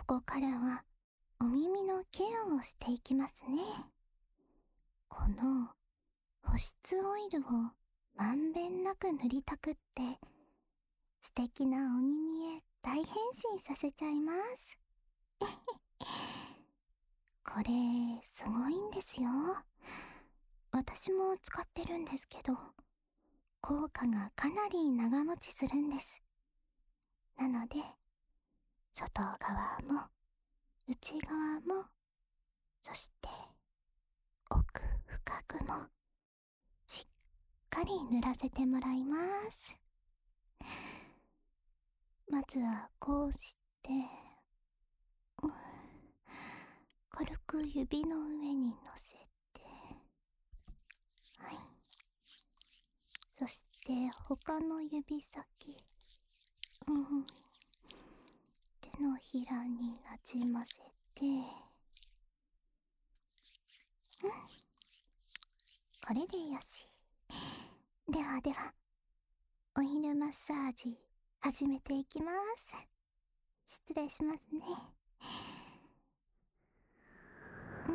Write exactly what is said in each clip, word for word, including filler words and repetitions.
こからはお耳のケアをしていきますね。この保湿オイルをまんべんなく塗りたくって素敵なお耳へ大変身させちゃいます。これすごいんですよ。私も使ってるんですけど、効果がかなり長持ちするんです。なので外側も内側も、そして奥深くもしっかり塗らせてもらいます。まずはこうして、うん、軽く指の上に乗せて、はい。そして他の指先、うん、手のひらになじませて、うん、これでよし。ではでは、オイルマッサージ始めていきます。失礼しますね。うん、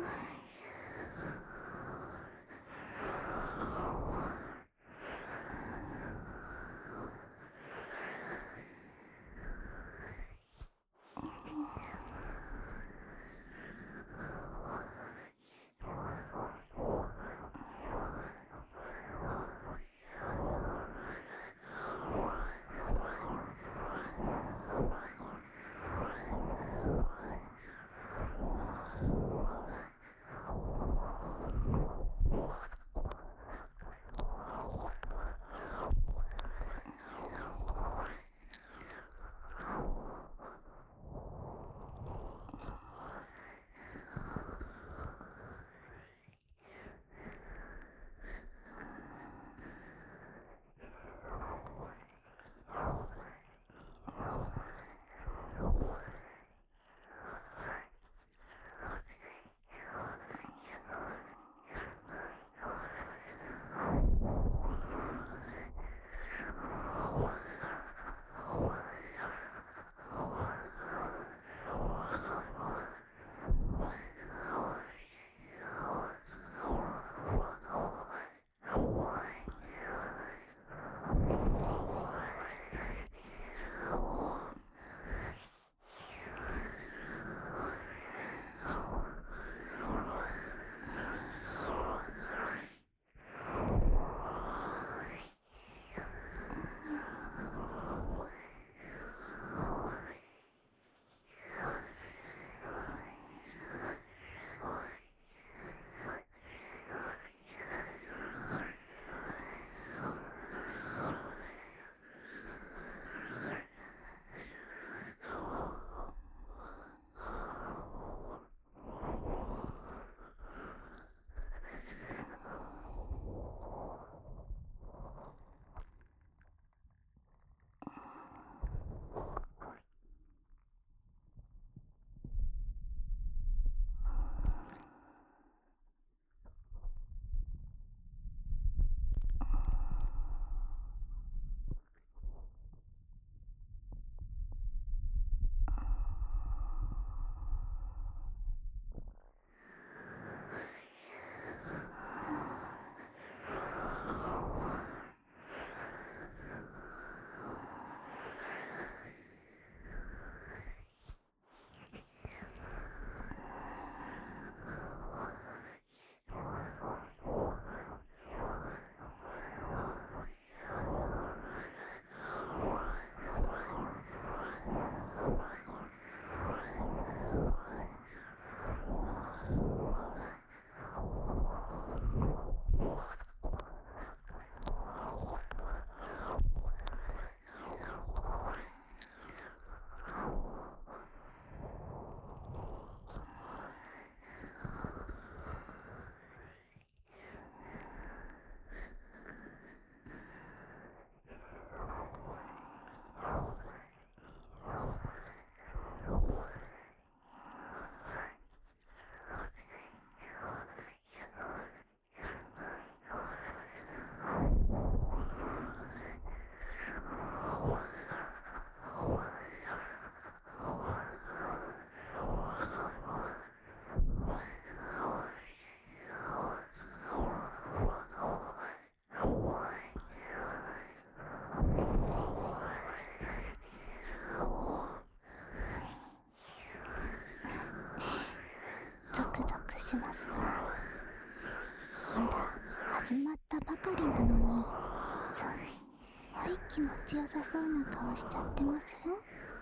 しますか？まだ始まったばかりなのに、すんごい気持ちよさそうな顔しちゃってますよ。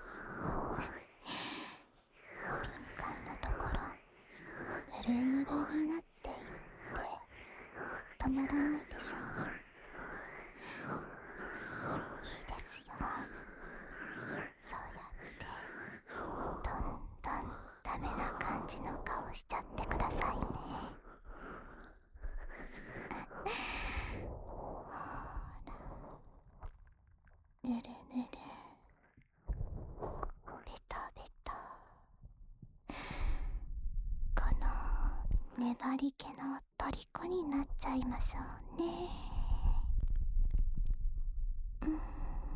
敏感なところぬるぬるになっていって止まらないでしょ。いいですよ。そうやってどんどんダメな感じの顔しちゃってくださいね。ほら、ぬるぬる、ベタベタ。この粘り気の虜になっちゃいましょうね。うん。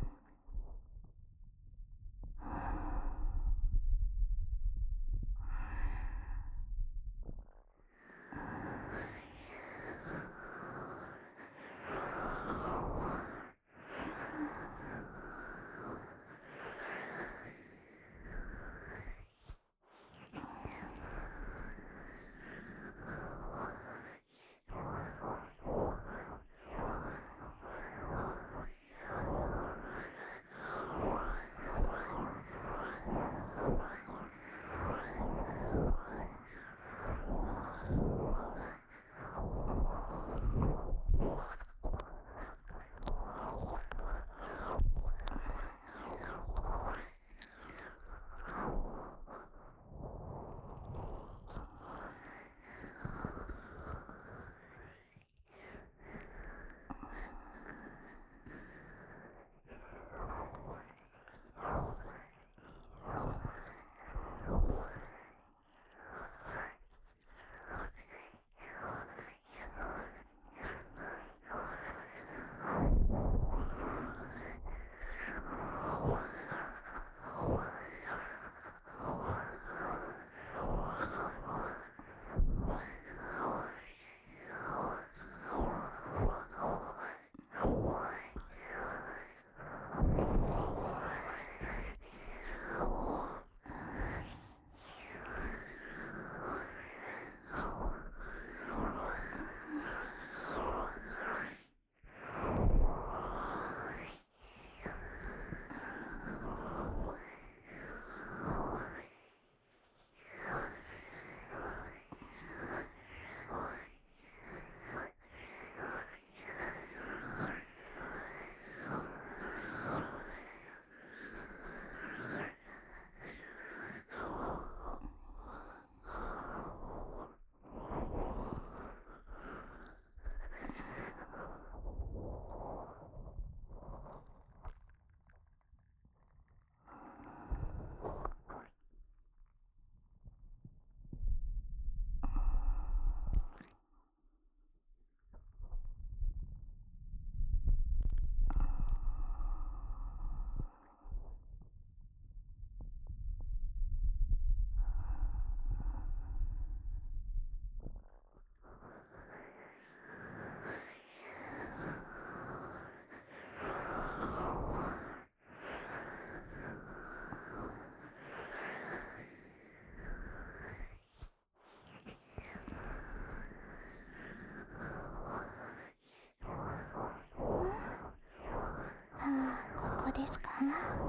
はあ、ここですか？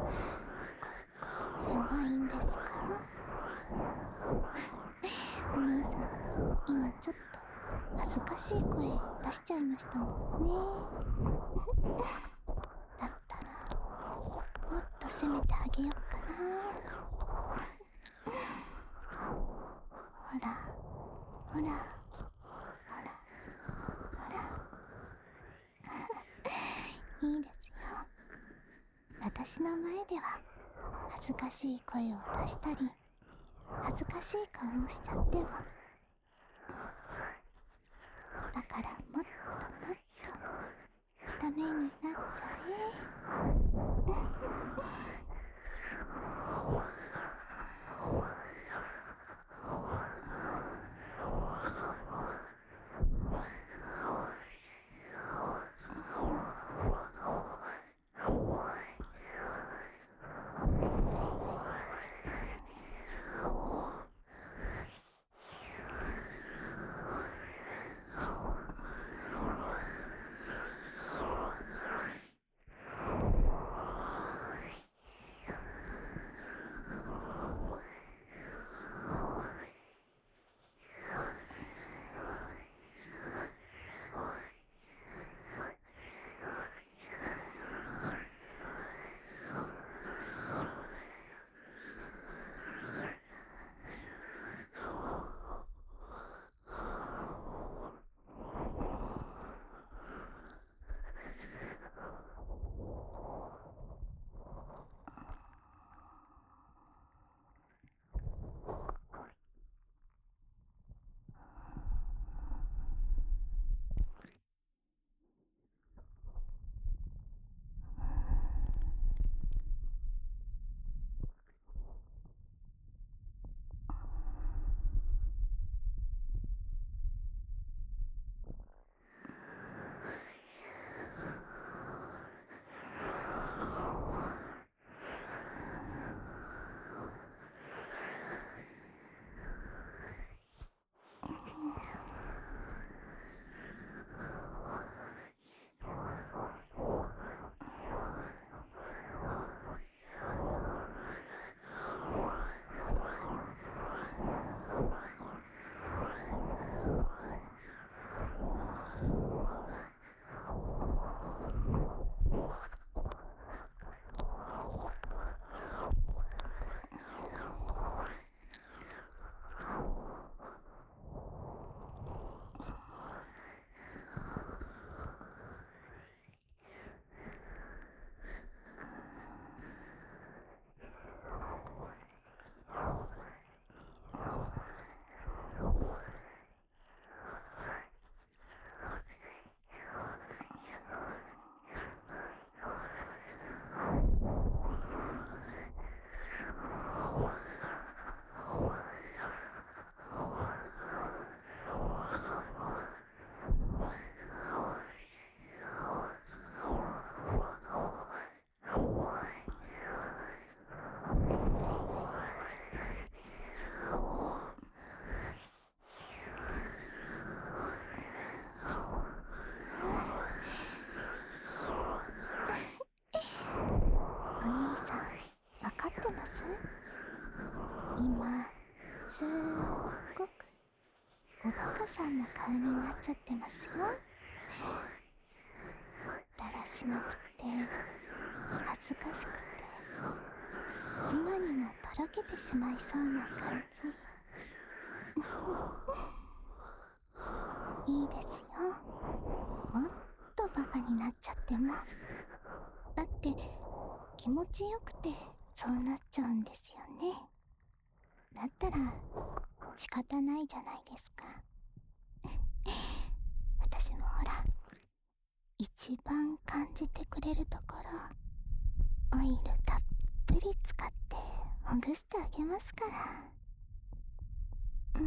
ここ弱いんですか？お兄さん、今ちょっと恥ずかしい声出しちゃいましたもんね。だったらもっと攻めてあげよっかな。ほらほらほらほらいいですよ。私の前では恥ずかしい声を出したり恥ずかしい顔をしちゃっても、だからもっともっとダメになっちゃえ。 ？今すっごくおバカさんな顔になっちゃってますよ。だらしなくて恥ずかしくて今にもとろけてしまいそうな感じ。いいですよ。もっとバカになっちゃっても。だって気持ちよくてそうなっちゃうんですよね。だったら仕方ないじゃないですか。私もほら、一番感じてくれるところオイルたっぷり使ってほぐしてあげますから。うん。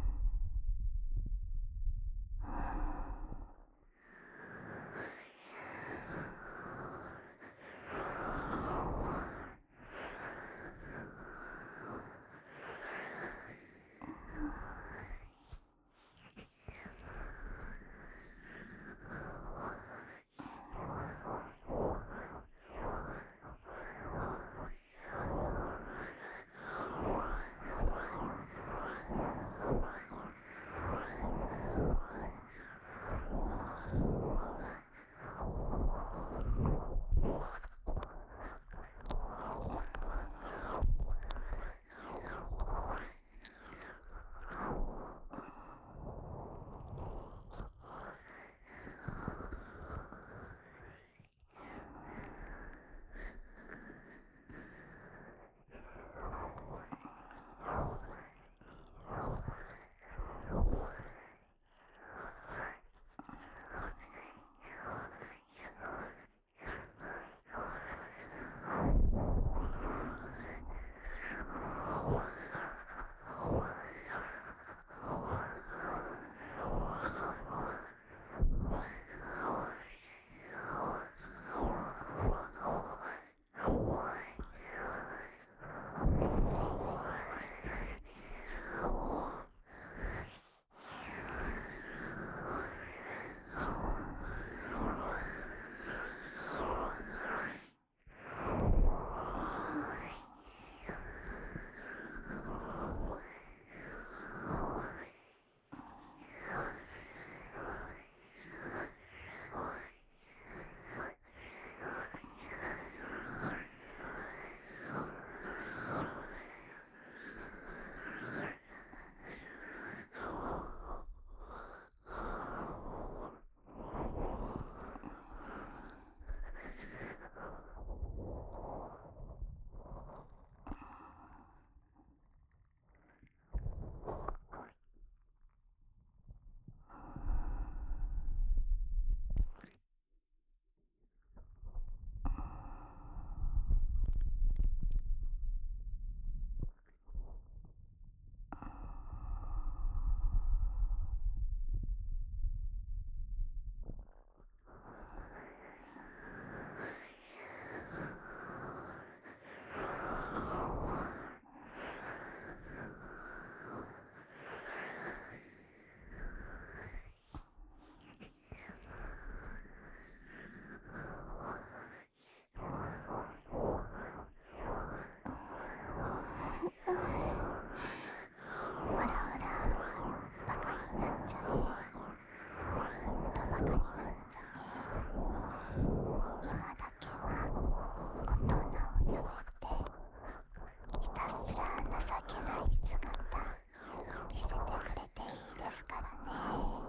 ほらほら、バカになっちゃえ。もっとバカになっちゃえ。今だけは大人をやめて、ひたすら情けない姿見せてくれていいですからね。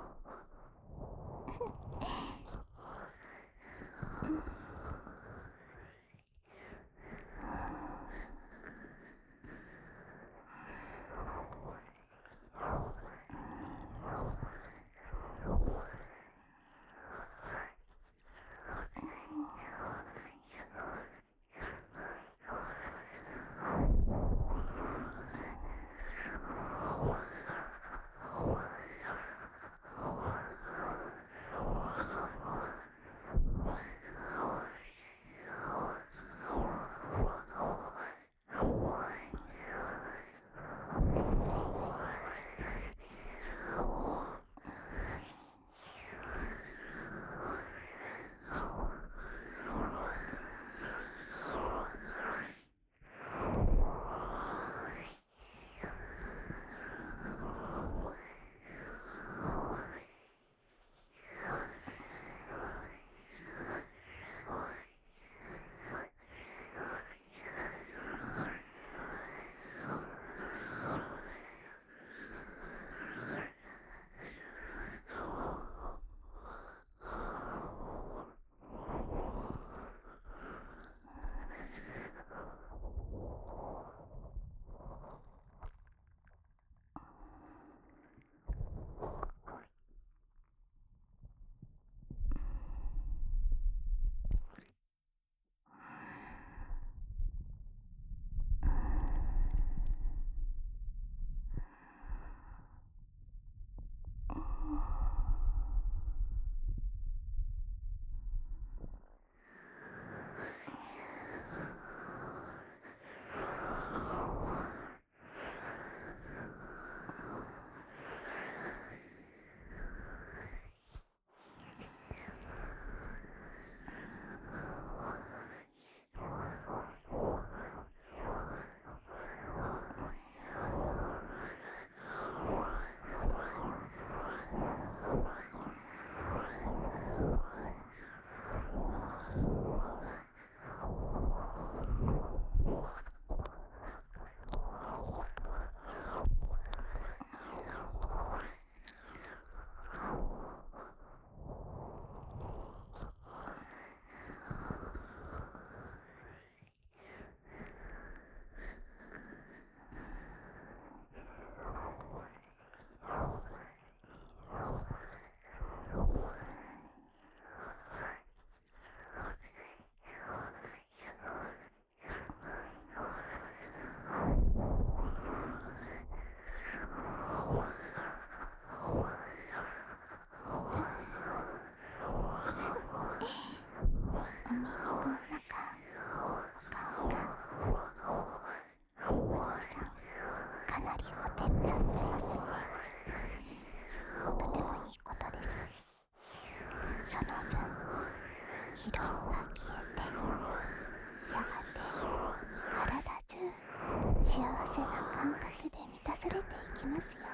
せな感覚で満たされていきますよ。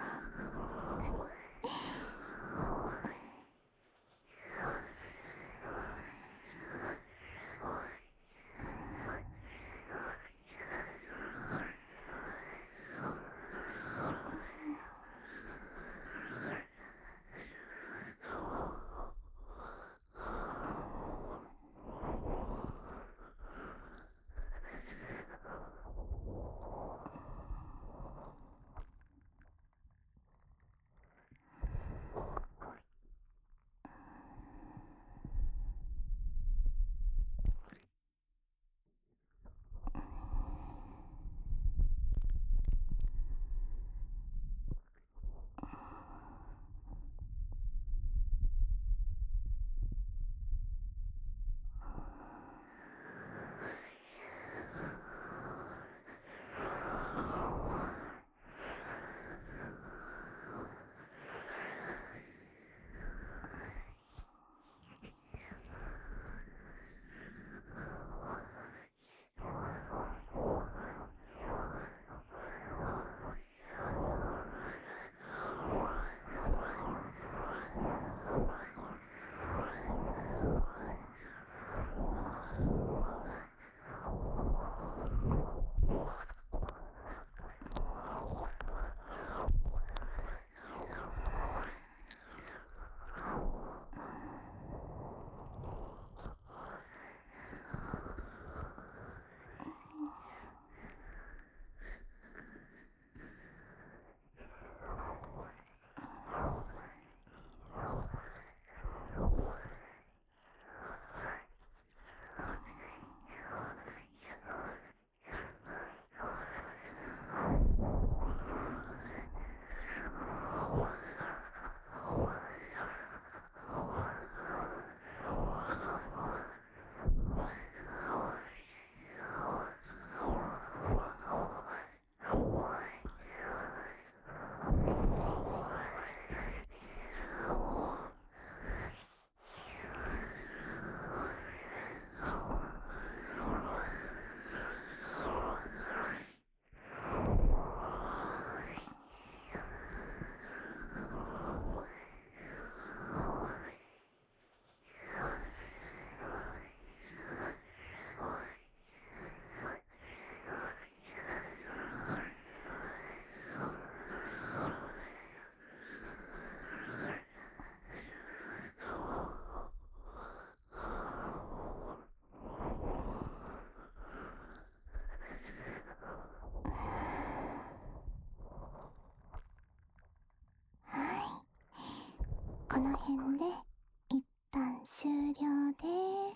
この辺で一旦終了です。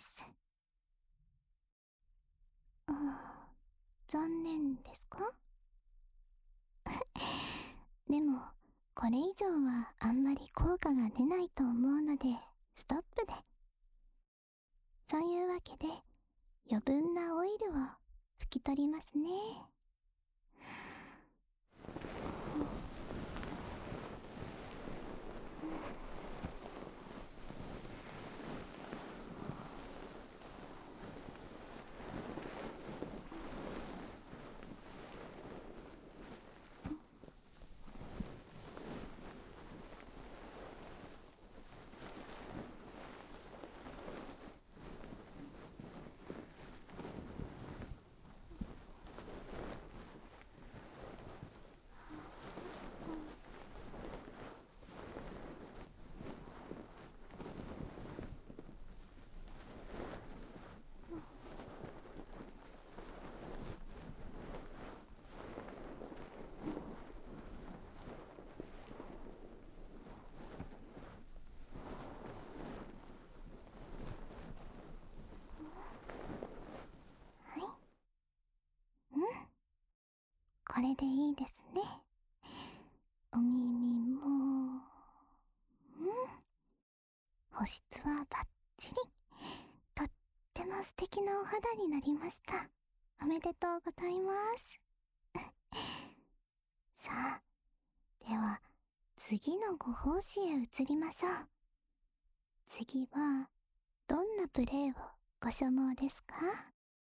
うん、残念ですか？でもこれ以上はあんまり効果が出ないと思うのでストップで。そういうわけで余分なオイルを拭き取りますね。これでいいですね。お耳も、うん。保湿はバッチリ。とっても素敵なお肌になりました。おめでとうございます。さあ、では次のご奉仕へ移りましょう。次はどんなプレイをご所望ですか？